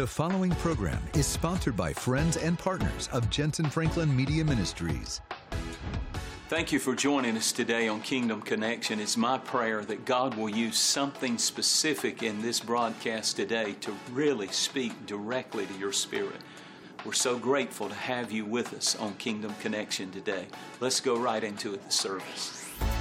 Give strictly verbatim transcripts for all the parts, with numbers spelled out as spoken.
The following program is sponsored by friends and partners of Jensen Franklin Media Ministries. Thank you for joining us today on Kingdom Connection. It's my prayer that God will use something specific in this broadcast today to really speak directly to your spirit. We're so grateful to have you with us on Kingdom Connection today. Let's go right into it, the service.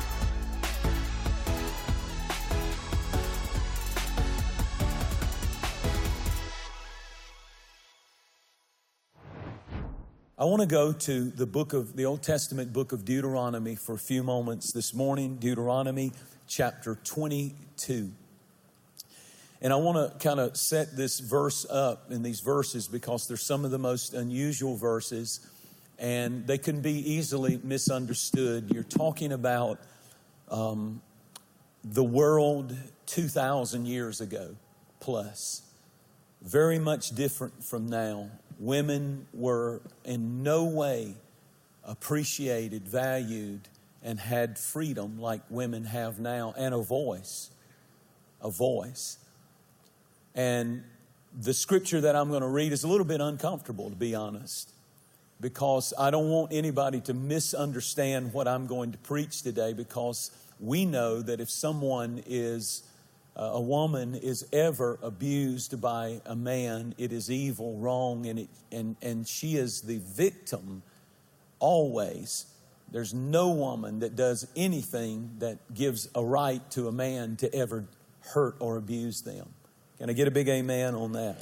I want to go to the book of the Old Testament book of Deuteronomy for a few moments this morning. Deuteronomy chapter twenty-two. And I want to kind of set this verse up in these verses because they're some of the most unusual verses and they can be easily misunderstood. You're talking about um, the world two thousand years ago plus. Very much different from now. Women were in no way appreciated, valued, and had freedom like women have now, and a voice, a voice. And the scripture that I'm going to read is a little bit uncomfortable, to be honest, because I don't want anybody to misunderstand what I'm going to preach today, because we know that if someone is Uh, a woman is ever abused by a man, it is evil, wrong, and it, and and she is the victim always. There's no woman that does anything that gives a right to a man to ever hurt or abuse them. Can I get a big amen on that?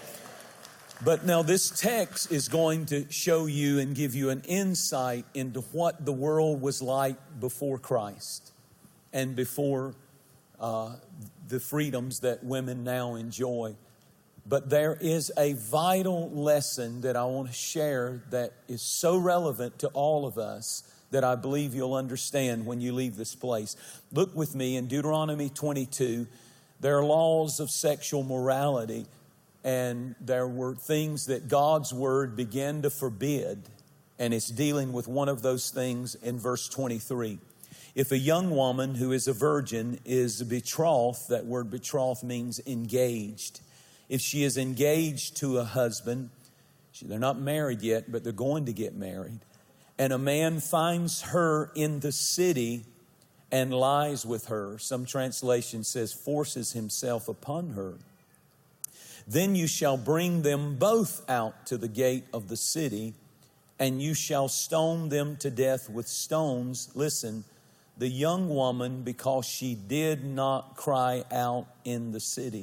But now this text is going to show you and give you an insight into what the world was like before Christ and before Uh, the freedoms that women now enjoy. But there is a vital lesson that I want to share that is so relevant to all of us that I believe you'll understand when you leave this place. Look with me in Deuteronomy twenty-two. There are laws of sexual morality, and there were things that God's word began to forbid, and it's dealing with one of those things in verse twenty-three. If a young woman who is a virgin is betrothed, that word betrothed means engaged. If she is engaged to a husband, they're not married yet, but they're going to get married, and a man finds her in the city and lies with her, some translation says forces himself upon her, then you shall bring them both out to the gate of the city, and you shall stone them to death with stones. Listen, the young woman, because she did not cry out in the city.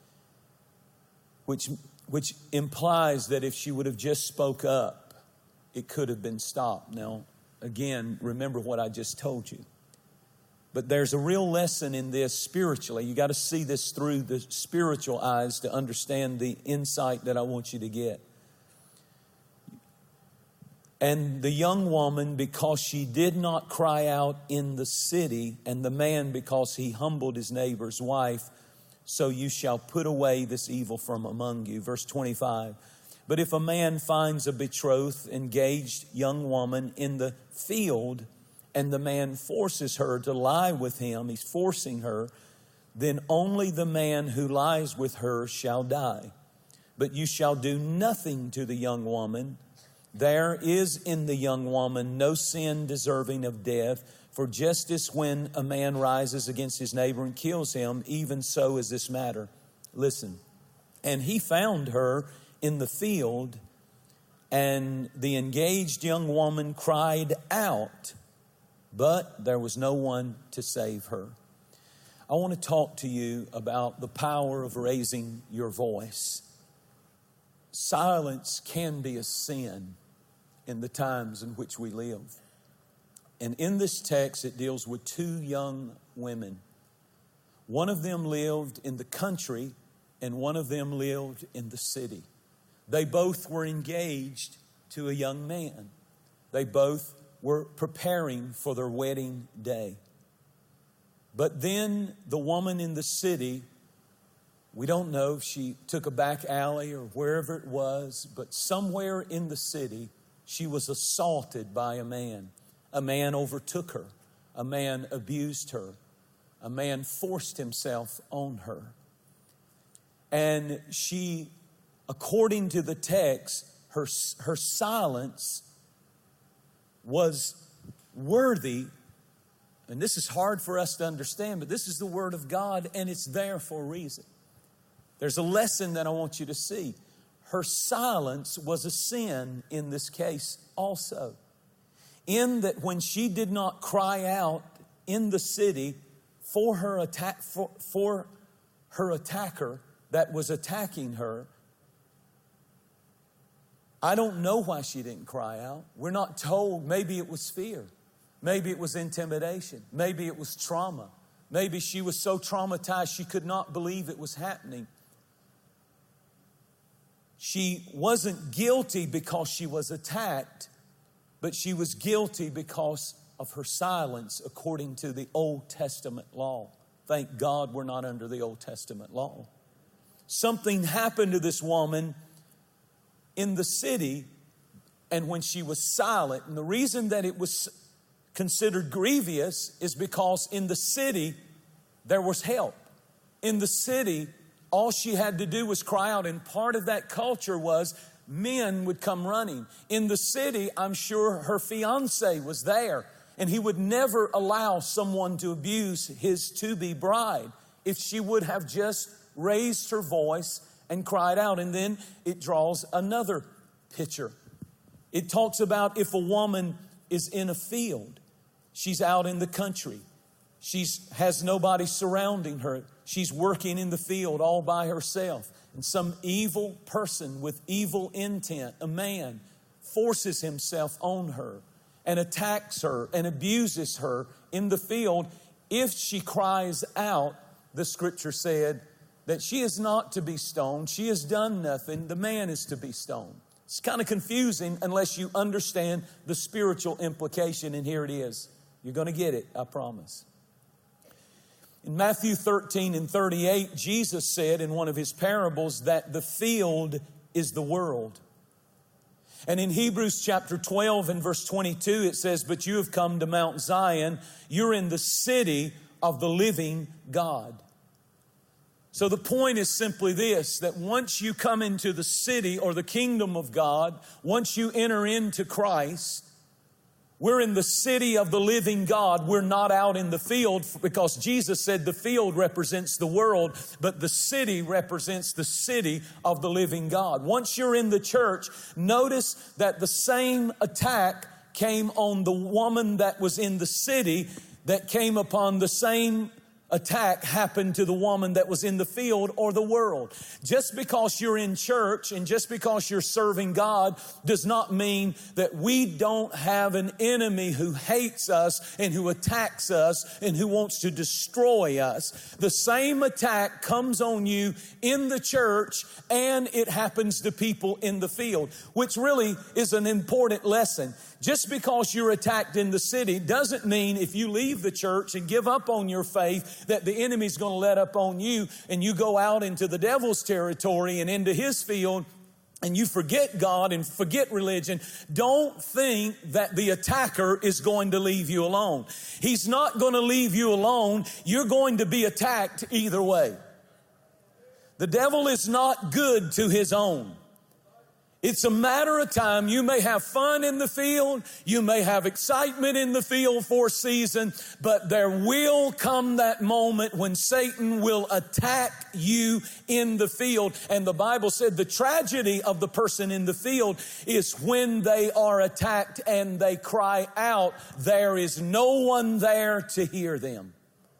Which, which implies that if she would have just spoke up, it could have been stopped. Now, again, remember what I just told you. But there's a real lesson in this spiritually. You got to see this through the spiritual eyes to understand the insight that I want you to get. And the young woman, because she did not cry out in the city, and the man, because he humbled his neighbor's wife, so you shall put away this evil from among you. Verse twenty-five. But if a man finds a betrothed, engaged young woman in the field, and the man forces her to lie with him, he's forcing her, then only the man who lies with her shall die. But you shall do nothing to the young woman. There is in the young woman no sin deserving of death, for just as when a man rises against his neighbor and kills him, even so is this matter. Listen, and he found her in the field, and the engaged young woman cried out, but there was no one to save her. I want to talk to you about the power of raising your voice. Silence can be a sin in the times in which we live. And in this text, it deals with two young women. One of them lived in the country and one of them lived in the city. They both were engaged to a young man. They both were preparing for their wedding day. But then the woman in the city, we don't know if she took a back alley or wherever it was, but somewhere in the city, she was assaulted by a man. A man overtook her. A man abused her. A man forced himself on her. And she according to the text, her, her silence was worthy. And this is hard for us to understand, but this is the Word of God, and it's there for a reason. There's a lesson that I want you to see. Her silence was a sin in this case also. In that when she did not cry out in the city for her attack, for, for her attacker that was attacking her, I don't know why she didn't cry out. We're not told. Maybe it was fear. Maybe it was intimidation. Maybe it was trauma. Maybe she was so traumatized she could not believe it was happening. She wasn't guilty because she was attacked, but she was guilty because of her silence according to the Old Testament law. Thank God we're not under the Old Testament law. Something happened to this woman in the city, and when she was silent, and the reason that it was considered grievous is because in the city there was help. In the city, all she had to do was cry out, and part of that culture was men would come running. In the city, I'm sure her fiance was there, and he would never allow someone to abuse his to-be bride if she would have just raised her voice and cried out. And then it draws another picture. It talks about if a woman is in a field, she's out in the country, she has nobody surrounding her, she's working in the field all by herself, and some evil person with evil intent, a man, forces himself on her and attacks her and abuses her in the field. If she cries out, the scripture said that she is not to be stoned. She has done nothing. The man is to be stoned. It's kind of confusing unless you understand the spiritual implication, and here it is. You're going to get it, I promise. In Matthew thirteen and thirty-eight, Jesus said in one of his parables that the field is the world. And in Hebrews chapter twelve and verse twenty-two, it says, but you have come to Mount Zion. You're in the city of the living God. So the point is simply this, that once you come into the city or the kingdom of God, once you enter into Christ, we're in the city of the living God. We're not out in the field, because Jesus said the field represents the world, but the city represents the city of the living God. Once you're in the church, notice that the same attack came on the woman that was in the city, that came upon the same attack happened to the woman that was in the field or the world. Just because you're in church and just because you're serving God does not mean that we don't have an enemy who hates us and who attacks us and who wants to destroy us. The same attack comes on you in the church, and it happens to people in the field, which really is an important lesson. Just because you're attacked in the city doesn't mean if you leave the church and give up on your faith that the enemy's going to let up on you and you go out into the devil's territory and into his field and you forget God and forget religion. Don't think that the attacker is going to leave you alone. He's not going to leave you alone. You're going to be attacked either way. The devil is not good to his own. It's a matter of time. You may have fun in the field. You may have excitement in the field for a season, but there will come that moment when Satan will attack you in the field. And the Bible said the tragedy of the person in the field is when they are attacked and they cry out, there is no one there to hear them.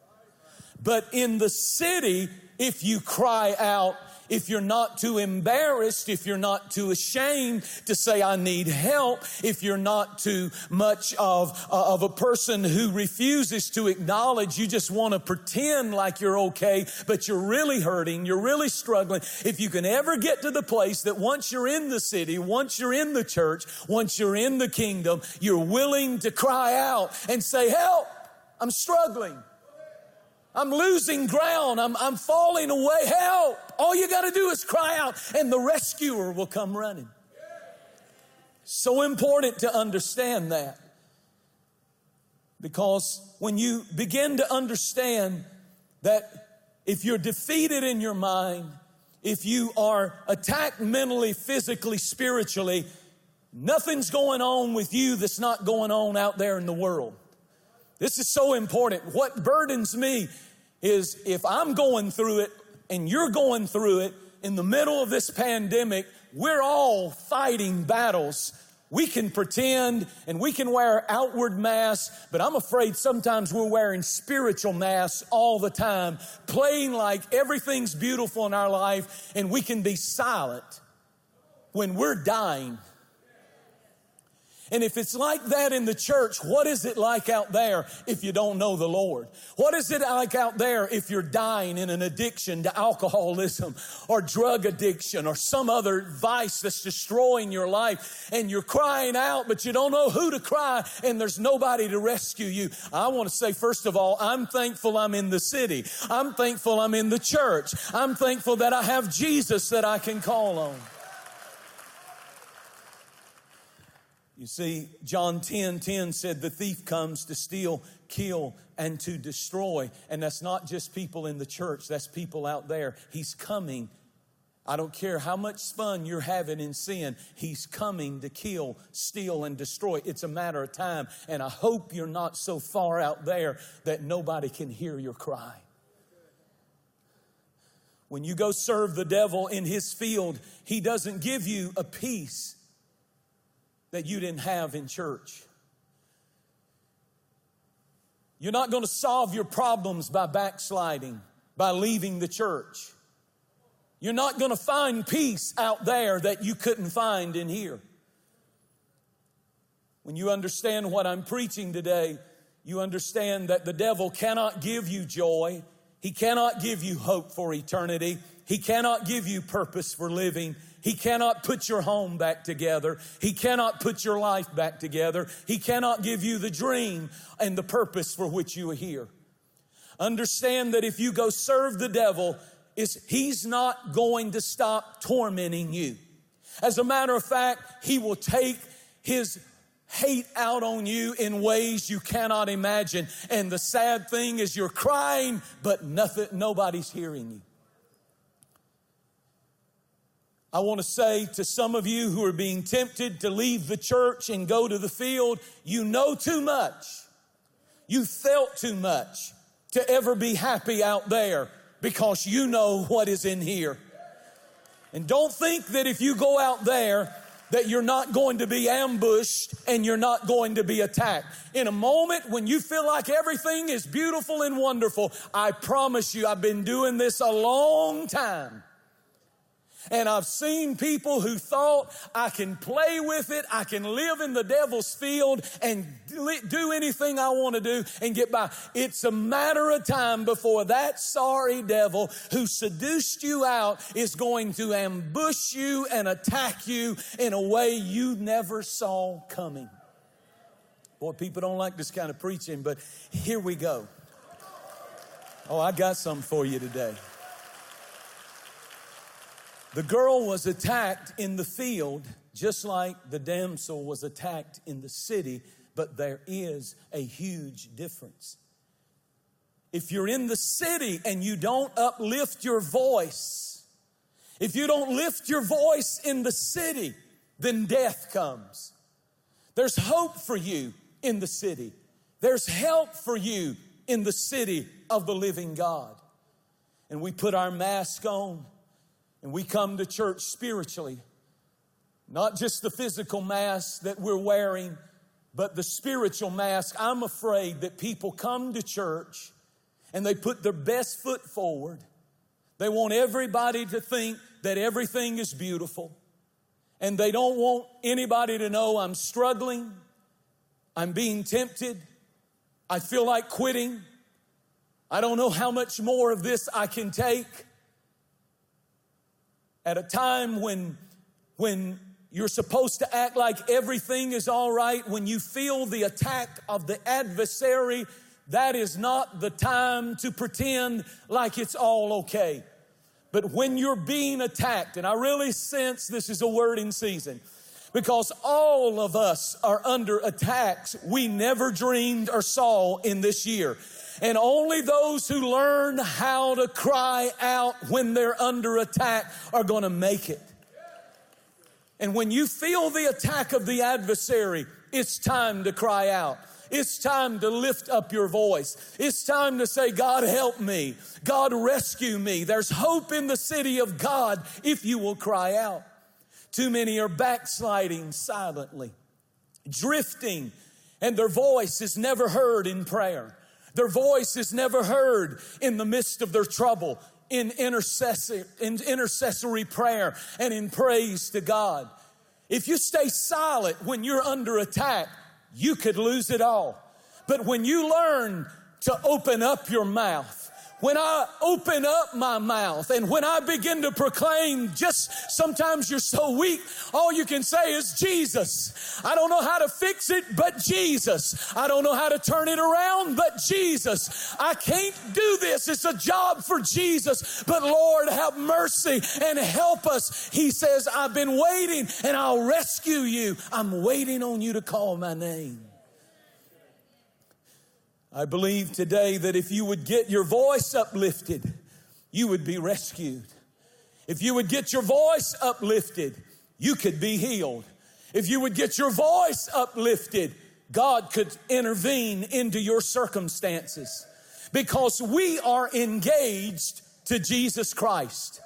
But in the city, if you cry out, if you're not too embarrassed, if you're not too ashamed to say, I need help, if you're not too much of, uh, of a person who refuses to acknowledge, you just want to pretend like you're okay, but you're really hurting, you're really struggling. If you can ever get to the place that once you're in the city, once you're in the church, once you're in the kingdom, you're willing to cry out and say, help, I'm struggling. I'm losing ground. I'm, I'm falling away. Help. All you got to do is cry out and the rescuer will come running. So important to understand that. Because when you begin to understand that if you're defeated in your mind, if you are attacked mentally, physically, spiritually, nothing's going on with you that's not going on out there in the world. This is so important. What burdens me is if I'm going through it and you're going through it in the middle of this pandemic, we're all fighting battles. We can pretend and we can wear outward masks, but I'm afraid sometimes we're wearing spiritual masks all the time, playing like everything's beautiful in our life, and we can be silent when we're dying. And if it's like that in the church, what is it like out there if you don't know the Lord? What is it like out there if you're dying in an addiction to alcoholism or drug addiction or some other vice that's destroying your life, and you're crying out, but you don't know who to cry and there's nobody to rescue you? I want to say, first of all, I'm thankful I'm in the city. I'm thankful I'm in the church. I'm thankful that I have Jesus that I can call on. You see, John ten ten said the thief comes to steal, kill, and to destroy. And that's not just people in the church. That's people out there. He's coming. I don't care how much fun you're having in sin. He's coming to kill, steal, and destroy. It's a matter of time. And I hope you're not so far out there that nobody can hear your cry. When you go serve the devil in his field, he doesn't give you a peace that you didn't have in church. You're not going to solve your problems by backsliding, by leaving the church. You're not going to find peace out there that you couldn't find in here. When you understand what I'm preaching today, you understand that the devil cannot give you joy. He cannot give you hope for eternity. He cannot give you purpose for living. He cannot put your home back together. He cannot put your life back together. He cannot give you the dream and the purpose for which you are here. Understand that if you go serve the devil, he's not going to stop tormenting you. As a matter of fact, he will take his hate out on you in ways you cannot imagine. And the sad thing is you're crying, but nothing, nobody's hearing you. I want to say to some of you who are being tempted to leave the church and go to the field, you know too much. You felt too much to ever be happy out there because you know what is in here. And don't think that if you go out there that you're not going to be ambushed and you're not going to be attacked. In a moment when you feel like everything is beautiful and wonderful, I promise you, I've been doing this a long time. And I've seen people who thought, I can play with it, I can live in the devil's field and do anything I want to do and get by. It's a matter of time before that sorry devil who seduced you out is going to ambush you and attack you in a way you never saw coming. Boy, people don't like this kind of preaching, but here we go. Oh, I got something for you today. The girl was attacked in the field just like the damsel was attacked in the city, but there is a huge difference. If you're in the city and you don't uplift your voice, if you don't lift your voice in the city, then death comes. There's hope for you in the city. There's help for you in the city of the living God. And we put our mask on. And we come to church spiritually, not just the physical mask that we're wearing, but the spiritual mask. I'm afraid that people come to church and they put their best foot forward. They want everybody to think that everything is beautiful. And they don't want anybody to know I'm struggling, I'm being tempted, I feel like quitting, I don't know how much more of this I can take. At a time when, when you're supposed to act like everything is all right, when you feel the attack of the adversary, that is not the time to pretend like it's all okay. But when you're being attacked, and I really sense this is a word in season, because all of us are under attacks we never dreamed or saw in this year. And only those who learn how to cry out when they're under attack are going to make it. And when you feel the attack of the adversary, it's time to cry out. It's time to lift up your voice. It's time to say, God, help me. God, rescue me. There's hope in the city of God if you will cry out. Too many are backsliding silently, drifting, and their voice is never heard in prayer. Their voice is never heard in the midst of their trouble, in intercessory, in intercessory prayer and in praise to God. If you stay silent when you're under attack, you could lose it all. But when you learn to open up your mouth, when I open up my mouth and when I begin to proclaim, just sometimes you're so weak, all you can say is Jesus. I don't know how to fix it, but Jesus. I don't know how to turn it around, but Jesus. I can't do this. It's a job for Jesus. But Lord, have mercy and help us. He says, I've been waiting and I'll rescue you. I'm waiting on you to call my name. I believe today that if you would get your voice uplifted, you would be rescued. If you would get your voice uplifted, you could be healed. If you would get your voice uplifted, God could intervene into your circumstances because we are engaged to Jesus Christ.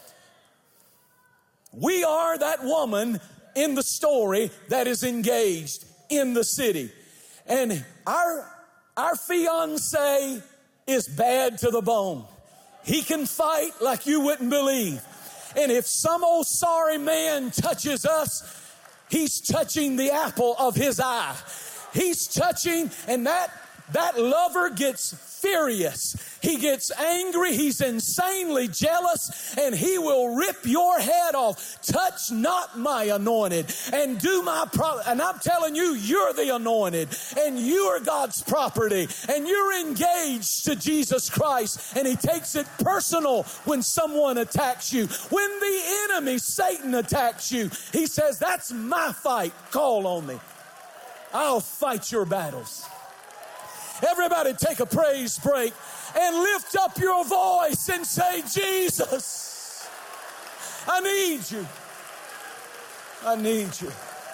We are that woman in the story that is engaged in the city. And our Our fiancé is bad to the bone. He can fight like you wouldn't believe. And if some old sorry man touches us, he's touching the apple of his eye. He's touching, and that, that lover gets furious. He gets angry. He's insanely jealous, and he will rip your head off. Touch not my anointed and do my pro- and I'm telling you, you're the anointed and you are God's property and you're engaged to Jesus Christ, and he takes it personal when someone attacks you. When the enemy, Satan, attacks you, he says, that's my fight. Call on me. I'll fight your battles. Everybody take a praise break and lift up your voice and say, Jesus, I need you. I need you.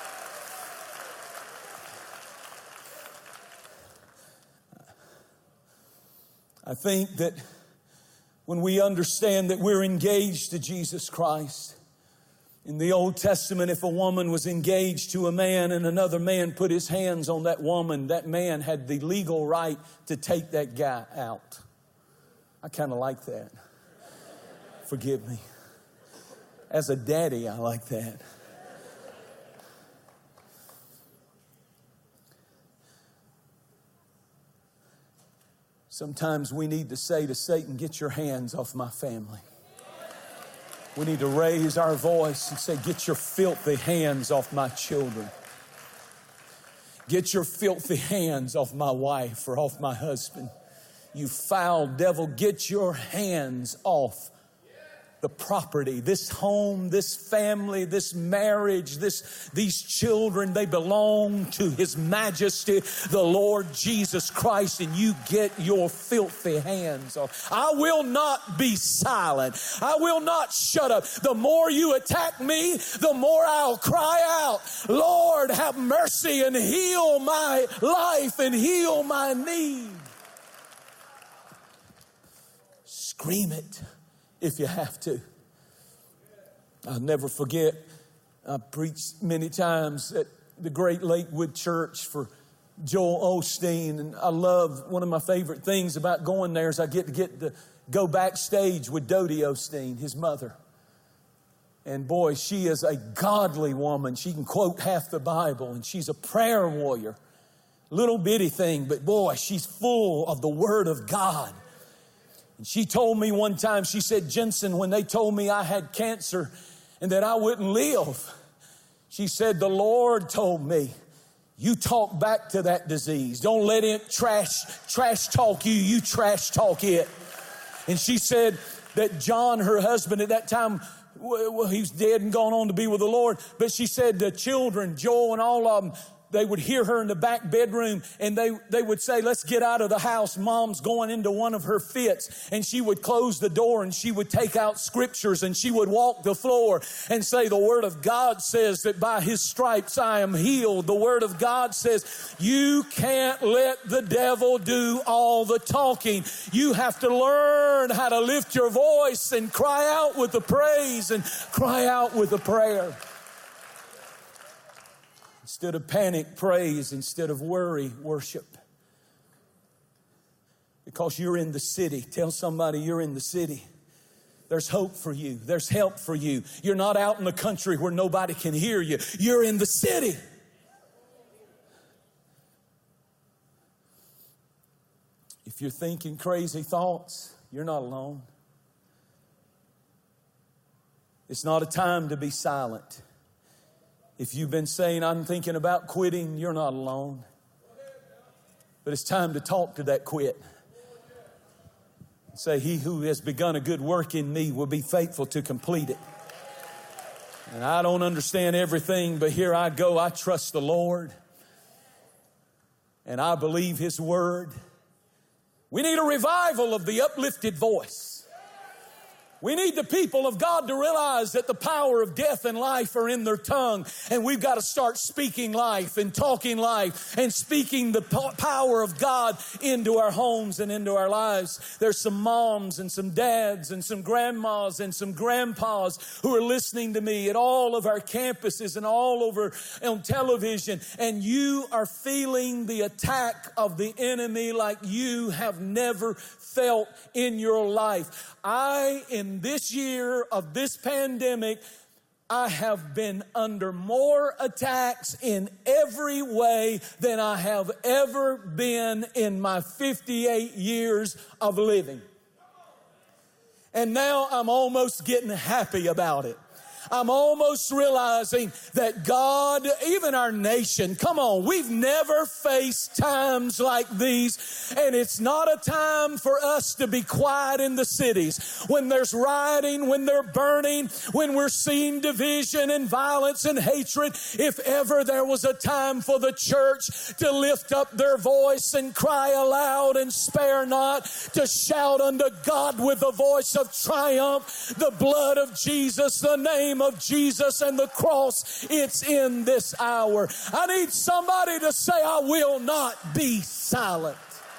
I think that when we understand that we're engaged to Jesus Christ, in the Old Testament, if a woman was engaged to a man and another man put his hands on that woman, that man had the legal right to take that guy out. I kind of like that. Forgive me. As a daddy, I like that. Sometimes we need to say to Satan, get your hands off my family. We need to raise our voice and say, get your filthy hands off my children. Get your filthy hands off my wife or off my husband. You foul devil, get your hands off the property, this home, this family, this marriage, this, these children. They belong to His Majesty, the Lord Jesus Christ, and you get your filthy hands off. I will not be silent. I will not shut up. The more you attack me, the more I'll cry out, Lord, have mercy and heal my life and heal my need. Scream it if you have to. I'll never forget, I preached many times at the Great Lakewood Church for Joel Osteen, and I love, one of my favorite things about going there is I get to get to go backstage with Dodie Osteen, his mother. And boy, she is a godly woman. She can quote half the Bible, and she's a prayer warrior. Little bitty thing, but boy, she's full of the Word of God. And she told me one time, she said, Jensen, when they told me I had cancer and that I wouldn't live, she said, the Lord told me, you talk back to that disease. Don't let it trash, trash talk you. You trash talk it. And she said that John, her husband at that time, well, he was dead and gone on to be with the Lord. But she said the children, Joel and all of them, they would hear her in the back bedroom, and they, they would say, let's get out of the house. Mom's going into one of her fits. And she would close the door, and she would take out scriptures, and she would walk the floor and say, the Word of God says that by His stripes I am healed. The Word of God says you can't let the devil do all the talking. You have to learn how to lift your voice and cry out with the praise and cry out with the prayer. Instead of panic, praise. Instead of worry, worship. Because you're in the city. Tell somebody you're in the city. There's hope for you. There's help for you. You're not out in the country where nobody can hear you. You're in the city. If you're thinking crazy thoughts, you're not alone. It's not a time to be silent. If you've been saying, I'm thinking about quitting, you're not alone. But it's time to talk to that quit. Say, He who has begun a good work in me will be faithful to complete it. And I don't understand everything, but here I go. I trust the Lord. And I believe His word. We need a revival of the uplifted voice. We need the people of God to realize that the power of death and life are in their tongue. And we've got to start speaking life and talking life and speaking the power of God into our homes and into our lives. There's some moms and some dads and some grandmas and some grandpas who are listening to me at all of our campuses and all over on television. And you are feeling the attack of the enemy like you have never felt in your life. I, in this year of this pandemic, I have been under more attacks in every way than I have ever been in my fifty-eight years of living. And now I'm almost getting happy about it. I'm almost realizing that God, even our nation, come on, we've never faced times like these. And it's not a time for us to be quiet in the cities. When there's rioting, when they're burning, when we're seeing division and violence and hatred, if ever there was a time for the church to lift up their voice and cry aloud and spare not, to shout unto God with a voice of triumph, the blood of Jesus, the name of Jesus and the cross, it's in this hour. I need somebody to say, I will not be silent.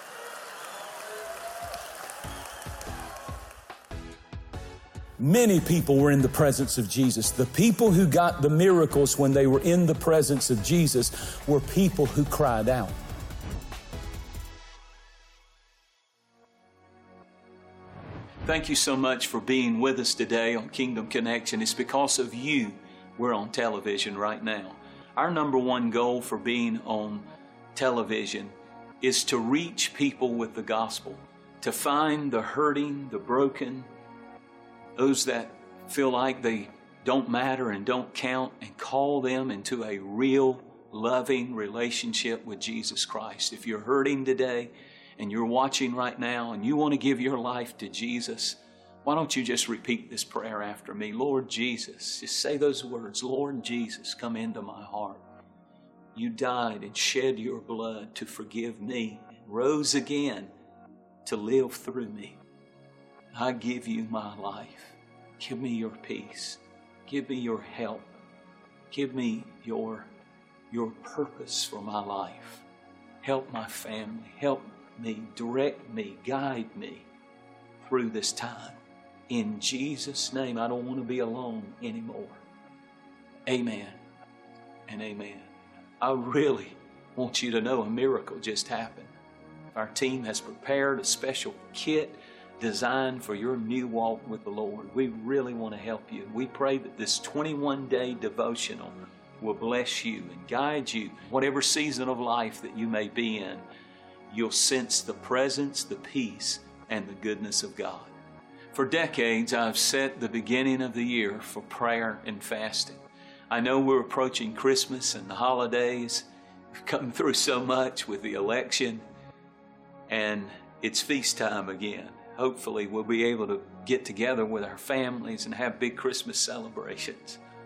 Many people were in the presence of Jesus. The people who got the miracles when they were in the presence of Jesus were people who cried out. Thank you so much for being with us today on Kingdom Connection. It's because of you we're on television right now. Our number one goal for being on television is to reach people with the gospel, to find the hurting, the broken, those that feel like they don't matter and don't count, and call them into a real, loving relationship with Jesus Christ. If you're hurting today, and you're watching right now and you want to give your life to Jesus, why don't you just repeat this prayer after me? Lord Jesus, just say those words. Lord Jesus, come into my heart. You died and shed your blood to forgive me and rose again to live through me. I give you my life. Give me your peace. Give me your help. Give me your, your purpose for my life. Help my family. Help me, direct me, guide me through this time. In Jesus' name, I don't want to be alone anymore. Amen and amen. I really want you to know a miracle just happened. Our team has prepared a special kit designed for your new walk with the Lord. We really want to help you. We pray that this twenty-one day devotional will bless you and guide you. Whatever season of life that you may be in, you'll sense the presence, the peace, and the goodness of God. For decades, I've set the beginning of the year for prayer and fasting. I know we're approaching Christmas and the holidays. We've come through so much with the election, and it's feast time again. Hopefully, we'll be able to get together with our families and have big Christmas celebrations.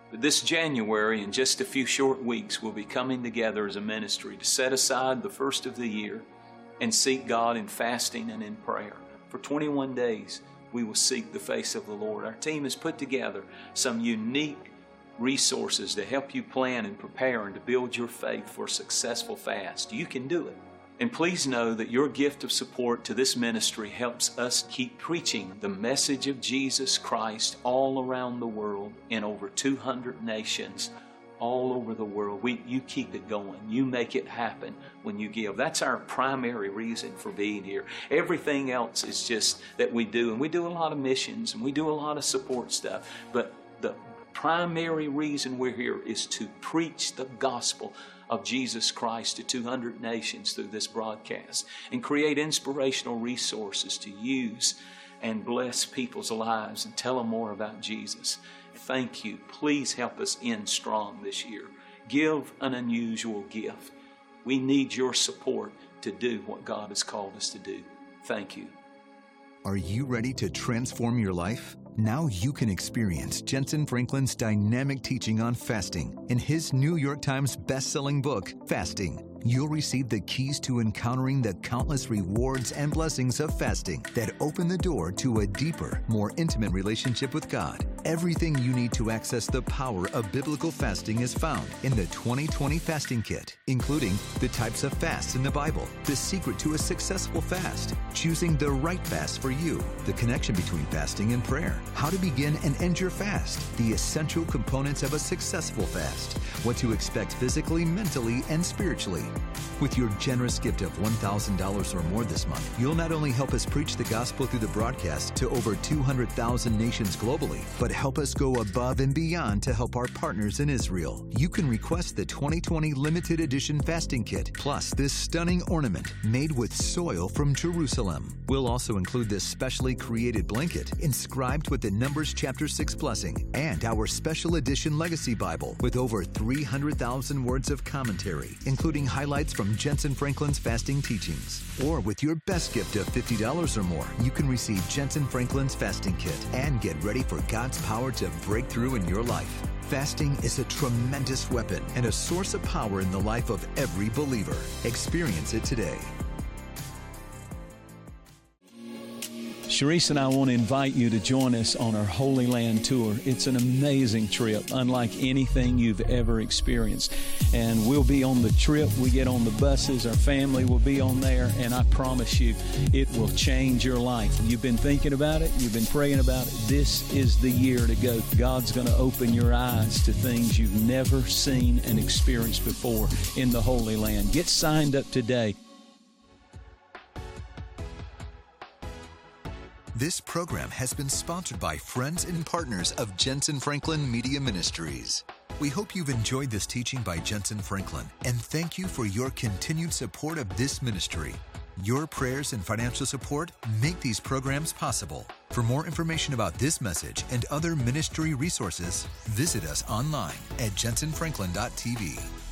But this January, in just a few short weeks, we'll be coming together as a ministry to set aside the first of the year and seek God in fasting and in prayer. For twenty-one days, we will seek the face of the Lord. Our team has put together some unique resources to help you plan and prepare and to build your faith for a successful fast. You can do it. And please know that your gift of support to this ministry helps us keep preaching the message of Jesus Christ all around the world in over two hundred nations all over the world. We, you keep it going. You make it happen when you give. That's our primary reason for being here. Everything else is just that we do. And we do a lot of missions and we do a lot of support stuff. But the primary reason we're here is to preach the gospel of Jesus Christ to two hundred nations through this broadcast and create inspirational resources to use and bless people's lives and tell them more about Jesus. Thank you. Please help us end strong this year. Give an unusual gift. We need your support to do what God has called us to do. Thank you. Are you ready to transform your life? Now you can experience Jentezen Franklin's dynamic teaching on fasting in his New York Times best-selling book, Fasting. You'll receive the keys to encountering the countless rewards and blessings of fasting that open the door to a deeper, more intimate relationship with God. Everything you need to access the power of biblical fasting is found in the twenty twenty Fasting Kit, including the types of fasts in the Bible, the secret to a successful fast, choosing the right fast for you, the connection between fasting and prayer, how to begin and end your fast, the essential components of a successful fast, what to expect physically, mentally, and spiritually. With your generous gift of one thousand dollars or more this month, you'll not only help us preach the gospel through the broadcast to over two hundred thousand nations globally, but help us go above and beyond to help our partners in Israel. You can request the twenty twenty limited edition fasting kit, plus this stunning ornament made with soil from Jerusalem. We'll also include this specially created blanket inscribed with the Numbers chapter six blessing and our special edition Legacy Bible with over three hundred thousand words of commentary, including highlights from Jentezen Franklin's fasting teachings. Or with your best gift of fifty dollars or more, you can receive Jentezen Franklin's fasting kit and get ready for God's power to break through in your life. Fasting is a tremendous weapon and a source of power in the life of every believer. Experience it today. Sharice and I want to invite you to join us on our Holy Land tour. It's an amazing trip, unlike anything you've ever experienced. And we'll be on the trip. We get on the buses. Our family will be on there. And I promise you, it will change your life. You've been thinking about it. You've been praying about it. This is the year to go. God's going to open your eyes to things you've never seen and experienced before in the Holy Land. Get signed up today. This program has been sponsored by friends and partners of Jentezen Franklin Media Ministries. We hope you've enjoyed this teaching by Jentezen Franklin, and thank you for your continued support of this ministry. Your prayers and financial support make these programs possible. For more information about this message and other ministry resources, visit us online at jentezen franklin dot t v.